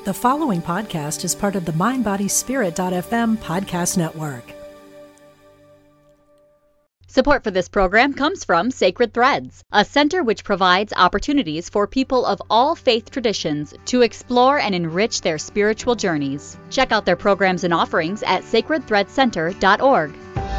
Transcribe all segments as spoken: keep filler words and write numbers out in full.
The following podcast is part of the mind body spirit dot f m podcast network. Support for this program comes from Sacred Threads, a center which provides opportunities for people of all faith traditions to explore and enrich their spiritual journeys. Check out their programs and offerings at sacred thread center dot org.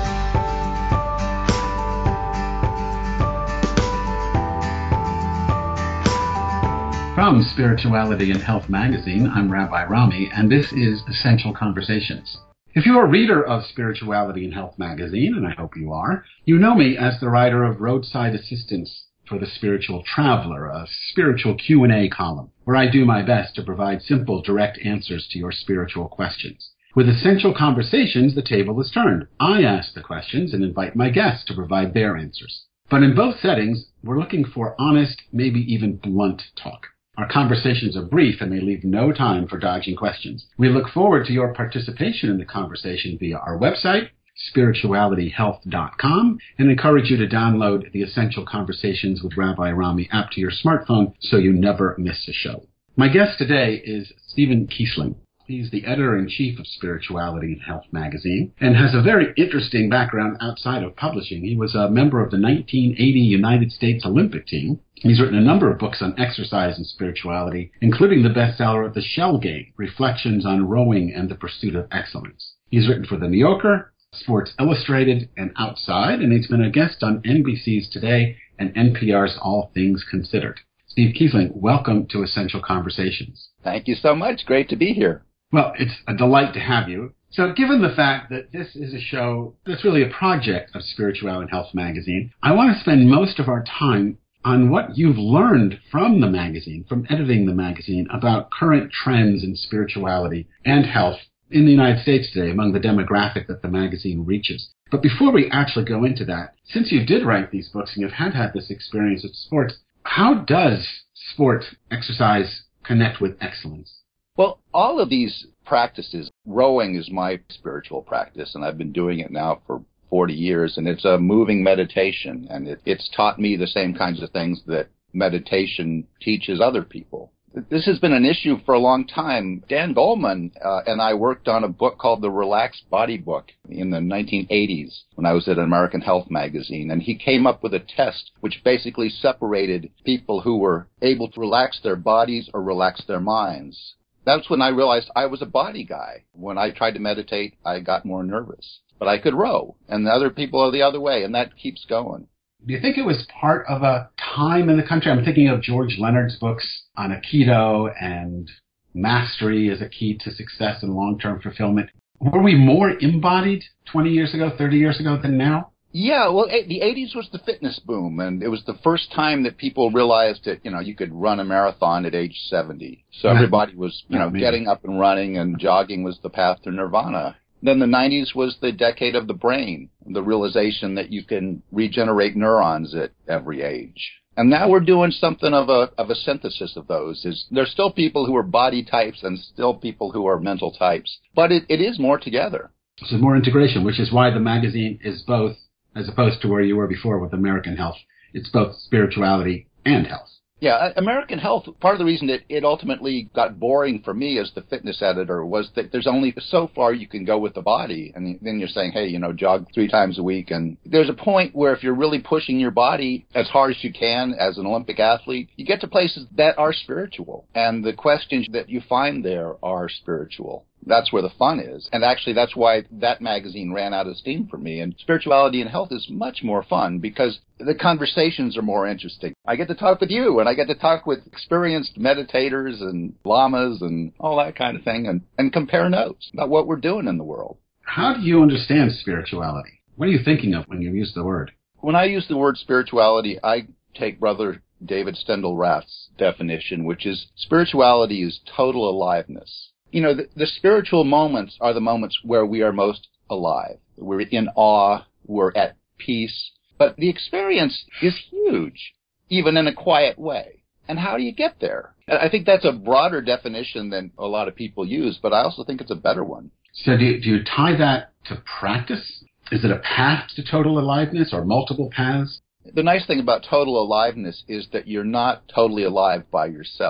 From Spirituality and Health magazine, I'm Rabbi Rami, and this is Essential Conversations. If you're a reader of Spirituality and Health magazine, and I hope you are, you know me as the writer of Roadside Assistance for the Spiritual Traveler, a spiritual Q and A column, where I do my best to provide simple, direct answers to your spiritual questions. With Essential Conversations, the table is turned. I ask the questions and invite my guests to provide their answers. But in both settings, we're looking for honest, maybe even blunt talk. Our conversations are brief and they leave no time for dodging questions. We look forward to your participation in the conversation via our website, spirituality health dot com, and encourage you to download the Essential Conversations with Rabbi Rami app to your smartphone so you never miss a show. My guest today is Stephen Kiesling. He's the editor-in-chief of Spirituality and Health magazine and has a very interesting background outside of publishing. He was a member of the nineteen eighty United States Olympic team. He's written a number of books on exercise and spirituality, including the bestseller The Shell Game, Reflections on Rowing and the Pursuit of Excellence. He's written for The New Yorker, Sports Illustrated, and Outside, and he's been a guest on N B C's Today and N P R's All Things Considered. Steve Kiesling, welcome to Essential Conversations. Thank you so much. Great to be here. Well, it's a delight to have you. So given the fact that this is a show that's really a project of Spirituality and Health magazine, I want to spend most of our time on what you've learned from the magazine, from editing the magazine, about current trends in spirituality and health in the United States today among the demographic that the magazine reaches. But before we actually go into that, since you did write these books and you've had, had this experience with sports, how does sport, exercise, connect with excellence? Well, all of these practices, rowing is my spiritual practice, and I've been doing it now for forty years, and it's a moving meditation, and it, it's taught me the same kinds of things that meditation teaches other people. This has been an issue for a long time. Dan Goleman uh, and I worked on a book called The Relaxed Body Book in the nineteen eighties when I was at American Health magazine, and he came up with a test which basically separated people who were able to relax their bodies or relax their minds. That's when I realized I was a body guy. When I tried to meditate, I got more nervous. But I could row, and the other people are the other way, and that keeps going. Do you think it was part of a time in the country? I'm thinking of George Leonard's books on Aikido and mastery as a key to success and long-term fulfillment. Were we more embodied twenty years ago, thirty years ago than now? Yeah, well, the eighties was the fitness boom, and it was the first time that people realized that, you know, you could run a marathon at age seventy. So everybody was, you know, getting up and running, and jogging was the path to nirvana. Then the nineties was the decade of the brain, the realization that you can regenerate neurons at every age. And now we're doing something of a of a synthesis of those. Is there's still people who are body types and still people who are mental types, but it, it is more together. So more integration, which is why the magazine is both, as opposed to where you were before with American Health. It's both spirituality and health. Yeah, American Health, part of the reason that it ultimately got boring for me as the fitness editor was that there's only so far you can go with the body. And then you're saying, hey, you know, jog three times a week. And there's a point where if you're really pushing your body as hard as you can as an Olympic athlete, you get to places that are spiritual. And the questions that you find there are spiritual. That's where the fun is. And actually, that's why that magazine ran out of steam for me. And Spirituality and Health is much more fun because the conversations are more interesting. I get to talk with you, and I get to talk with experienced meditators and lamas and all that kind of thing, and, and compare notes about what we're doing in the world. How do you understand spirituality? What are you thinking of when you use the word? When I use the word spirituality, I take Brother David Steindl-Rath's definition, which is spirituality is total aliveness. You know, the, the spiritual moments are the moments where we are most alive. We're in awe, we're at peace, but the experience is huge, even in a quiet way. And how do you get there? I think that's a broader definition than a lot of people use, but I also think it's a better one. So do you, do you tie that to practice? Is it a path to total aliveness or multiple paths? The nice thing about total aliveness is that you're not totally alive by yourself.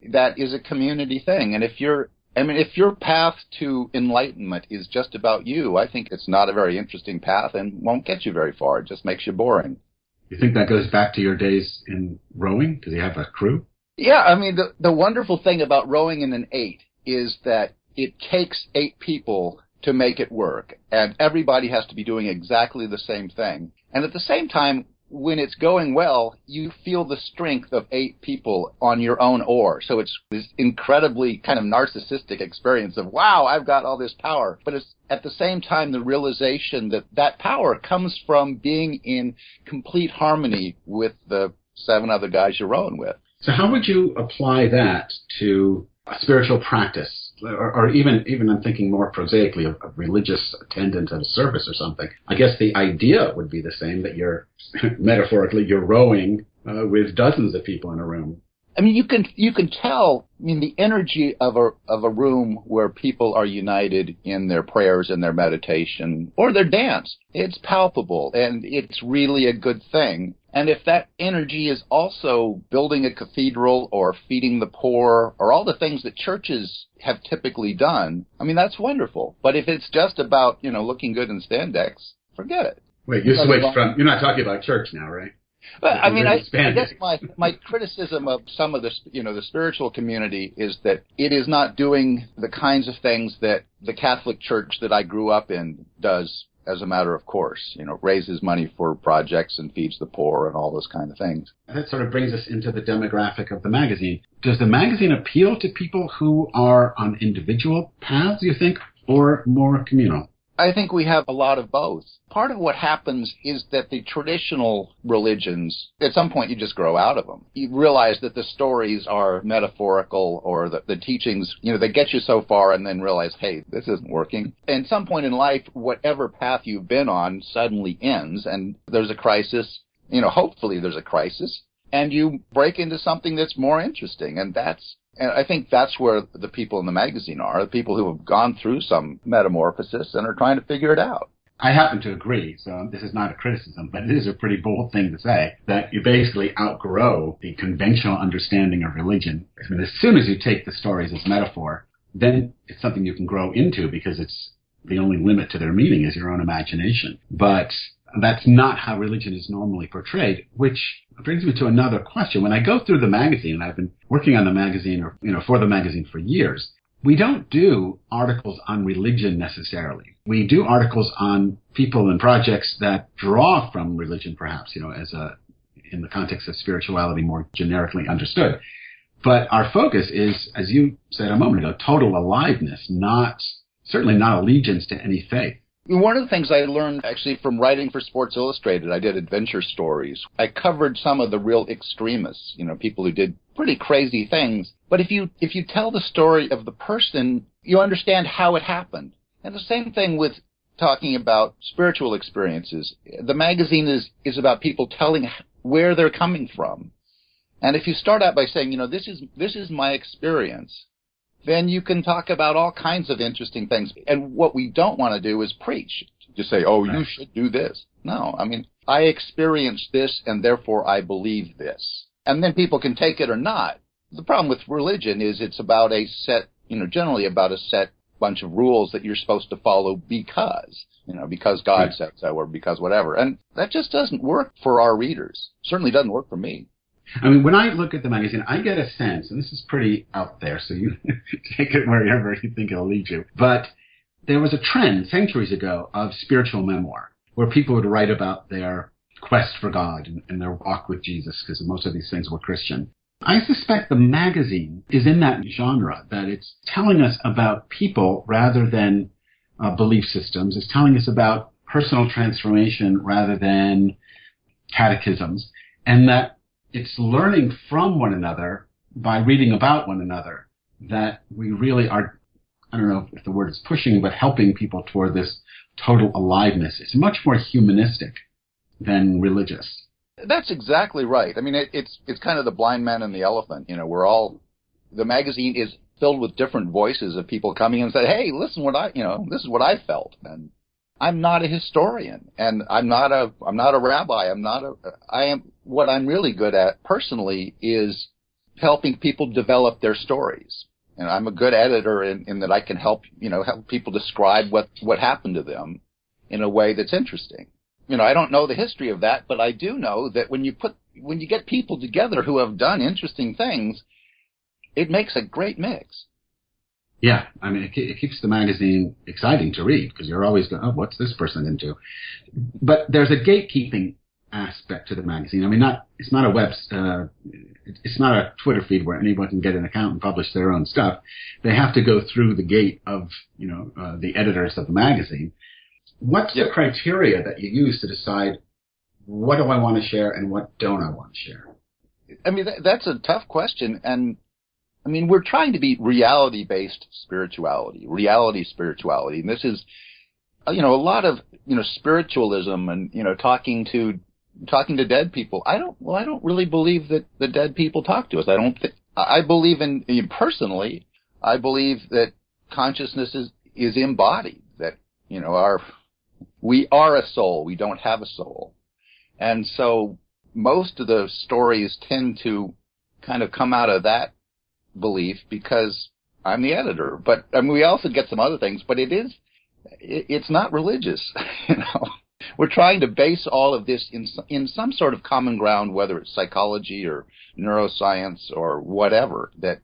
that is a community thing. And if you're, I mean, if your path to enlightenment is just about you, I think it's not a very interesting path and won't get you very far. It just makes you boring. You think that goes back to your days in rowing? Do you have a crew? Yeah, I mean, the, the wonderful thing about rowing in an eight is that it takes eight people to make it work, and everybody has to be doing exactly the same thing. And at the same time, when it's going well, you feel the strength of eight people on your own oar. So it's this incredibly kind of narcissistic experience of, wow, I've got all this power. But it's at the same time the realization that that power comes from being in complete harmony with the seven other guys you're rowing with. So how would you apply that to a spiritual practice? Or, or even, even I'm thinking more prosaically of a religious attendant at a service or something. I guess the idea would be the same, that you're, metaphorically, you're rowing uh, with dozens of people in a room. I mean, you can you can tell. I mean, the energy of a of a room where people are united in their prayers and their meditation or their dance. It's palpable, and it's really a good thing. And if that energy is also building a cathedral or feeding the poor or all the things that churches have typically done, I mean, that's wonderful. But if it's just about, you know, looking good in spandex, forget it. Wait, you switched from, you're not talking about church now, right? But I mean, I, I guess my, my criticism of some of the, you know, the spiritual community is that it is not doing the kinds of things that the Catholic Church that I grew up in does as a matter of course. You know, raises money for projects and feeds the poor and all those kind of things. That sort of brings us into the demographic of the magazine. Does the magazine appeal to people who are on individual paths, you think, or more communal? I think we have a lot of both. Part of what happens is that the traditional religions, at some point you just grow out of them. You realize that the stories are metaphorical, or the, the teachings, you know, they get you so far and then realize, hey, this isn't working. And at some point in life, whatever path you've been on suddenly ends and there's a crisis, you know, hopefully there's a crisis, and you break into something that's more interesting. And that's And I think that's where the people in the magazine are, the people who have gone through some metamorphosis and are trying to figure it out. I happen to agree, so this is not a criticism, but it is a pretty bold thing to say, that you basically outgrow the conventional understanding of religion. I mean, as soon as you take the stories as metaphor, then it's something you can grow into, because it's the only limit to their meaning is your own imagination. But that's not how religion is normally portrayed, which brings me to another question. When I go through the magazine, and I've been working on the magazine, or, you know, for the magazine for years, we don't do articles on religion necessarily. We do articles on people and projects that draw from religion, perhaps, you know, as a, in the context of spirituality more generically understood. But our focus is, as you said a moment ago, total aliveness, not, certainly not allegiance to any faith. One of the things I learned actually from writing for Sports Illustrated, I did adventure stories. I covered some of the real extremists, you know, people who did pretty crazy things. But if you if you tell the story of the person, you understand how it happened. And the same thing with talking about spiritual experiences. The magazine is, is about people telling where they're coming from. And if you start out by saying, you know, this is this is my experience, then you can talk about all kinds of interesting things. And what we don't want to do is preach. Just say, oh, you should do this. No, I mean, I experienced this, and therefore I believe this. And then people can take it or not. The problem with religion is it's about a set, you know, generally about a set bunch of rules that you're supposed to follow because, you know, because God right. said so, or because whatever. And that just doesn't work for our readers. Certainly doesn't work for me. I mean, when I look at the magazine, I get a sense, and this is pretty out there, so you take it wherever you think it'll lead you, but there was a trend centuries ago of spiritual memoir, where people would write about their quest for God and, and their walk with Jesus, because most of these things were Christian. I suspect the magazine is in that genre, that it's telling us about people rather than uh, belief systems. It's telling us about personal transformation rather than catechisms, and that it's learning from one another by reading about one another that we really are, I don't know if the word is pushing, but helping people toward this total aliveness. It's much more humanistic than religious. That's exactly right. I mean, it, it's it's kind of the blind man and the elephant. You know, we're all, the magazine is filled with different voices of people coming in and saying, hey, listen what I, you know, this is what I felt. And I'm not a historian, and I'm not a I'm not a rabbi. I'm not a I am what I'm really good at personally is helping people develop their stories. And I'm a good editor in, in that I can help, you know, help people describe what, what happened to them in a way that's interesting. You know, I don't know the history of that, but I do know that when you put, when you get people together who have done interesting things, it makes a great mix. Yeah, I mean, it, it keeps the magazine exciting to read because you're always going, oh, what's this person into? But there's a gatekeeping aspect to the magazine. I mean, not it's not a web, uh, it's not a Twitter feed where anyone can get an account and publish their own stuff. They have to go through the gate of, you know, uh, the editors of the magazine. What's yeah. the criteria that you use to decide what do I want to share and what don't I want to share? I mean, that, that's a tough question, and I mean, we're trying to be reality-based spirituality, reality spirituality, and this is, you know, a lot of, you know, spiritualism and, you know, talking to, talking to dead people. I don't, well, I don't really believe that the dead people talk to us. I don't think, I believe in, personally, I believe that consciousness is, is embodied, that, you know, our, we are a soul, we don't have a soul. And so most of the stories tend to kind of come out of that belief because I'm the editor. But I mean, we also get some other things, but it is, it, it's not religious. You know, we're trying to base all of this in in some sort of common ground, whether it's psychology or neuroscience or whatever. That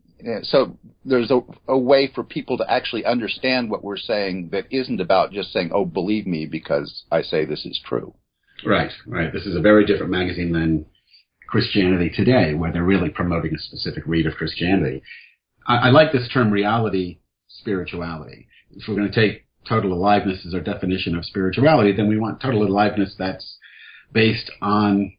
so there's a, a way for people to actually understand what we're saying that isn't about just saying, "Oh, believe me because I say this is true." Right, right. This is a very different magazine than Christianity Today, where they're really promoting a specific read of Christianity. I, I like this term reality spirituality. If we're going to take total aliveness as our definition of spirituality, then we want total aliveness that's based on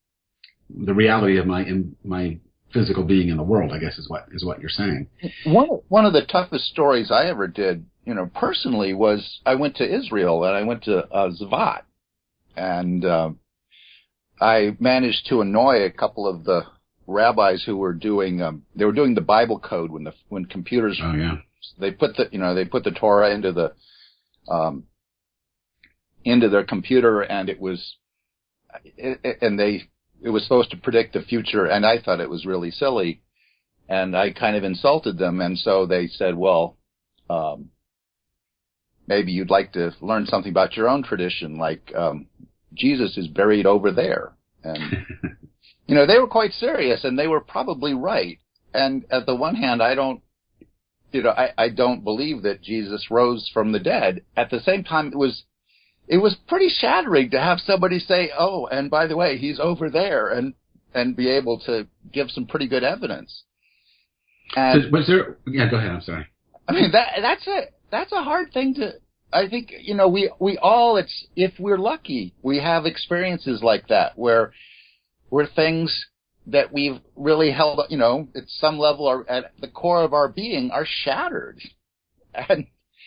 the reality of my in, my physical being in the world, I guess is what is what you're saying. One one of the toughest stories I ever did, you know, personally was I went to Israel and I went to uh, Zvat, and uh, I managed to annoy a couple of the rabbis who were doing um, they were doing the Bible code when the when computers oh yeah they put the you know they put the Torah into the um, into their computer, and it was it, it, and they it was supposed to predict the future, and I thought it was really silly, and I kind of insulted them, and so they said, well, um, maybe you'd like to learn something about your own tradition, like um, Jesus is buried over there. And, you know, they were quite serious, and they were probably right. And at the one hand, I don't, you know, I, I don't believe that Jesus rose from the dead. At the same time, it was, it was pretty shattering to have somebody say, oh, and by the way, he's over there, and, and be able to give some pretty good evidence. And so, was there, yeah, go ahead, I'm sorry. I mean, that, that's a, that's a hard thing to, I think, you know, we, we all, it's, if we're lucky, we have experiences like that where, where things that we've really held, you know, at some level or at the core of our being are shattered. And,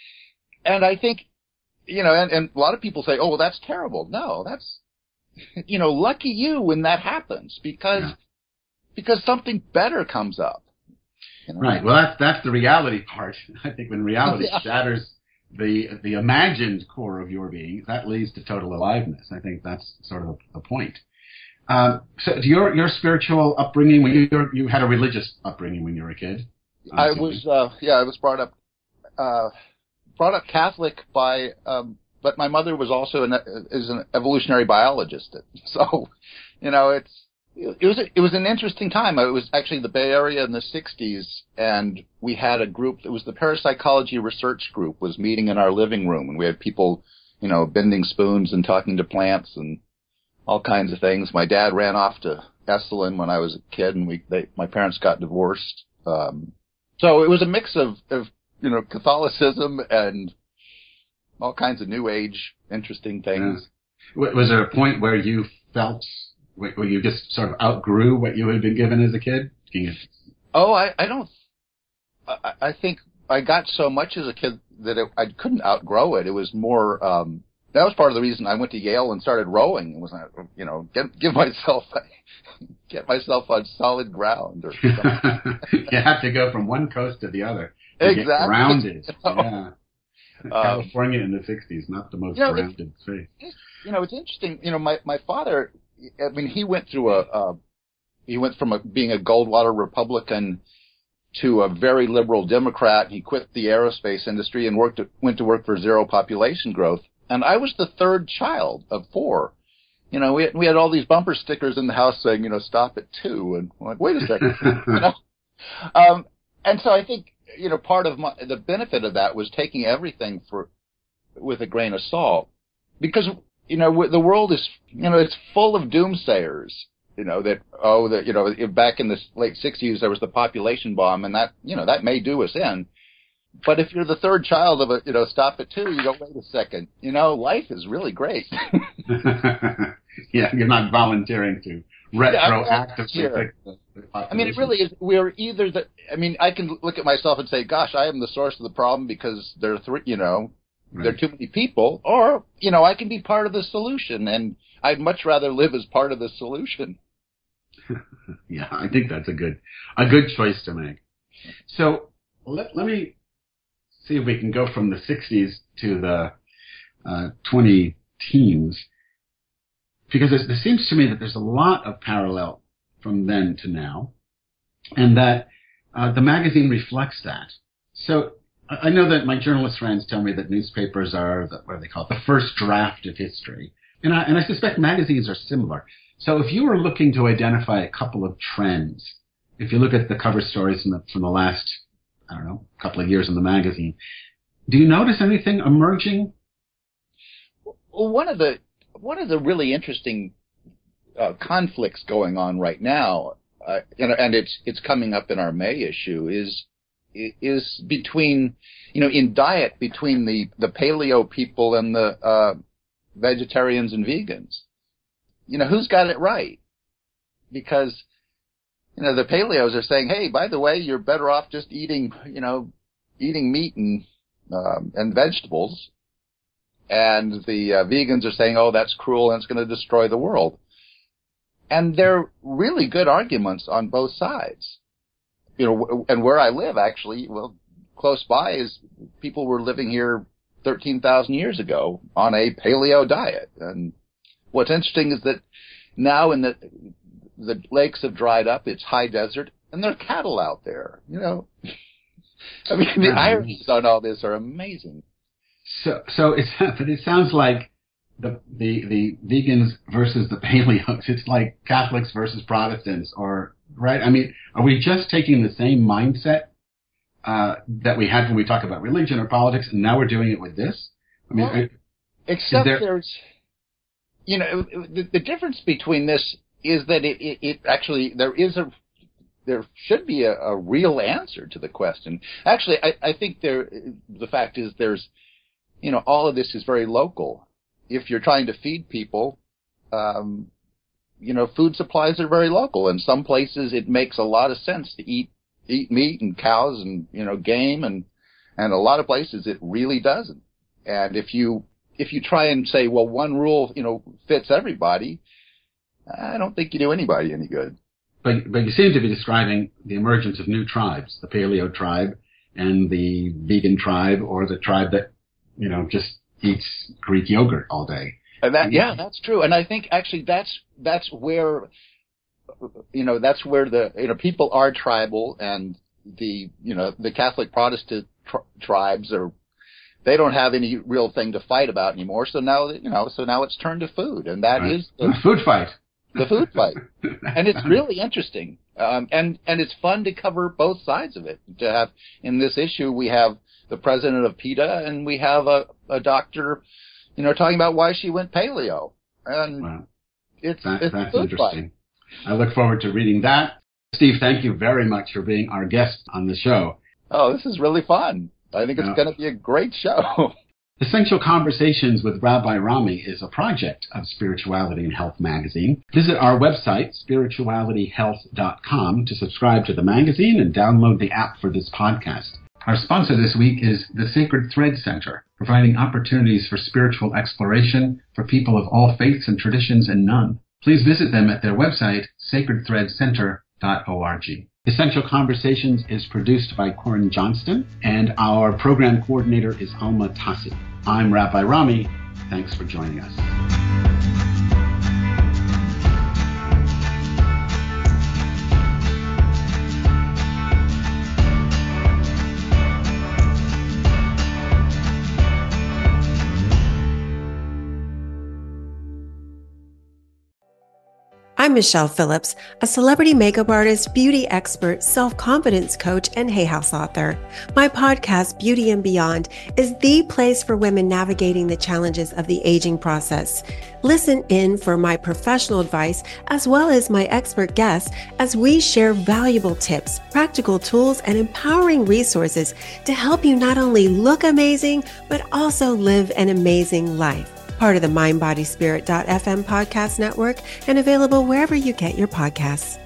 and I think, you know, and, and a lot of people say, oh, well, that's terrible. No, that's, you know, lucky you when that happens because, yeah. because something better comes up. You know? Right. Well, that's, that's the reality part. I think when reality yeah. shatters the the imagined core of your being, that leads to total aliveness. I think that's sort of the point. Um, so your your spiritual upbringing, when you you had a religious upbringing when you were a kid? I was, uh, yeah, I was brought up uh, brought up Catholic by, um, but my mother was also an is an evolutionary biologist. So, you know, it's it was it was an interesting time. It was actually the Bay Area in the sixties, and we had a group. It was the Parapsychology Research Group was meeting in our living room, and we had people, you know, bending spoons and talking to plants and all kinds of things. My dad ran off to Esalen when I was a kid, and we they, my parents got divorced. Um, so it was a mix of, of you know Catholicism and all kinds of New Age interesting things. Yeah. Was there a point where you felt where you just sort of outgrew what you had been given as a kid? Oh, I, I don't. I, I think I got so much as a kid that it, I couldn't outgrow it. It was more. Um, that was part of the reason I went to Yale and started rowing. It was, you know, get, give myself get myself on solid ground. Or you have to go from one coast to the other to exactly. get grounded. Oh. Yeah. California um, in the sixties, not the most you know, grounded state. You know, it's interesting. You know, my my father. I mean, he went through a, a he went from a, being a Goldwater Republican to a very liberal Democrat. He quit the aerospace industry and worked went to work for Zero Population Growth. And I was the third child of four. You know, we had, we had all these bumper stickers in the house saying, you know, stop at two. And I'm like, wait a second. you know? Um, and so I think, you know, part of my, the benefit of that was taking everything for with a grain of salt. Because, you know, the world is, you know, it's full of doomsayers. You know, that, oh, that, you know, back in the late sixties, there was the population bomb, and that, you know, that may do us in. But if you're the third child of a, you know, stop at two, you go, wait a second, you know, life is really great. Yeah, you're not volunteering to retroactively yeah, fix the population. I mean, it really is, we're either the, I mean, I can look at myself and say, gosh, I am the source of the problem because there are three, you know, right. there are too many people, or, you know, I can be part of the solution, and I'd much rather live as part of the solution. Yeah, I think that's a good, a good choice to make. So let, let me see if we can go from the sixties to the uh, twenty teens, because it seems to me that there's a lot of parallel from then to now, and that uh, the magazine reflects that. So I know that my journalist friends tell me that newspapers are, the, what do they call it, the first draft of history. And I, and I suspect magazines are similar. So if you were looking to identify a couple of trends, if you look at the cover stories from the, from the last, I don't know, couple of years in the magazine, do you notice anything emerging? Well, one of the one of the really interesting uh, conflicts going on right now, uh, and, and it's it's coming up in our May issue, is is between, you know, in diet between the the paleo people and the uh, vegetarians and vegans. You know, who's got it right? Because, you know, the paleos are saying, hey, by the way, you're better off just eating, you know, eating meat and um, and vegetables. And the uh, vegans are saying, oh, that's cruel and it's going to destroy the world. And they're really good arguments on both sides. You know, and where I live, actually, well, close by is people were living here thirteen thousand years ago on a paleo diet. And what's interesting is that now in the the lakes have dried up, it's high desert, and there are cattle out there, you know. I mean, the ironies on all this are amazing. So, so it's, but it sounds like the, the, the vegans versus the paleos. It's like Catholics versus Protestants, or, right? I mean, are we just taking the same mindset, uh, that we had when we talk about religion or politics, and now we're doing it with this? I mean, well, except there, there's, you know, the, the difference between this is that it, it, it actually, there is a, there should be a, a real answer to the question. Actually, I, I think there, the fact is there's, you know, all of this is very local. If you're trying to feed people, um, you know, food supplies are very local. In some places, it makes a lot of sense to eat eat meat and cows and, you know, game, and and a lot of places it really doesn't. And if you if you try and say, well, one rule, you know, fits everybody, I don't think you do anybody any good. But but you seem to be describing the emergence of new tribes, the paleo tribe and the vegan tribe, or the tribe that, you know, just eats Greek yogurt all day. And that, yeah, that's true. And I think actually that's, that's where, you know, that's where the, you know, people are tribal, and the, you know, the Catholic Protestant tri- tribes are, they don't have any real thing to fight about anymore. So now, you know, so now it's turned to food, and that right. is the food fight. The food fight. And it's really interesting. Um, and, and it's fun to cover both sides of it. To have, in this issue, we have the president of PETA, and we have a, a doctor, you know, talking about why she went paleo. And wow. it's, that, it's that's food interesting. fight. I look forward to reading that. Steve, thank you very much for being our guest on the show. Oh, this is really fun. I think it's yeah. going to be a great show. Essential Conversations with Rabbi Rami is a project of Spirituality and Health magazine. Visit our website, spirituality health dot com, to subscribe to the magazine and download the app for this podcast. Our sponsor this week is the Sacred Thread Center, providing opportunities for spiritual exploration for people of all faiths and traditions and none. Please visit them at their website, sacred thread center dot org. Essential Conversations is produced by Corin Johnston, and our program coordinator is Alma Tassi. I'm Rabbi Rami. Thanks for joining us. I'm Michelle Phillips, a celebrity makeup artist, beauty expert, self-confidence coach, and Hay House author. My podcast, Beauty and Beyond, is the place for women navigating the challenges of the aging process. Listen in for my professional advice as well as my expert guests as we share valuable tips, practical tools, and empowering resources to help you not only look amazing, but also live an amazing life. Part of the mind body spirit dot f m podcast network and available wherever you get your podcasts.